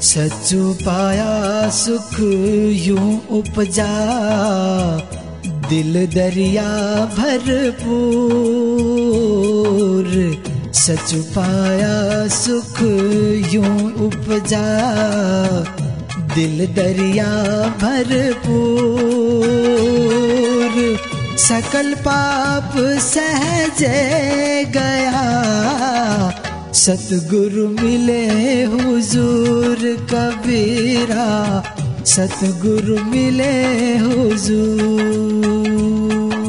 सच्चू पाया सुख यूं उपजा, दिल दरिया भरपूर। सच्चू पाया सुख यूं उपजा, दिल दरिया भरपूर। सकल पाप सहजे गया, सतगुरु मिले हुजूर कबीरा, सतगुरु मिले हुजूर।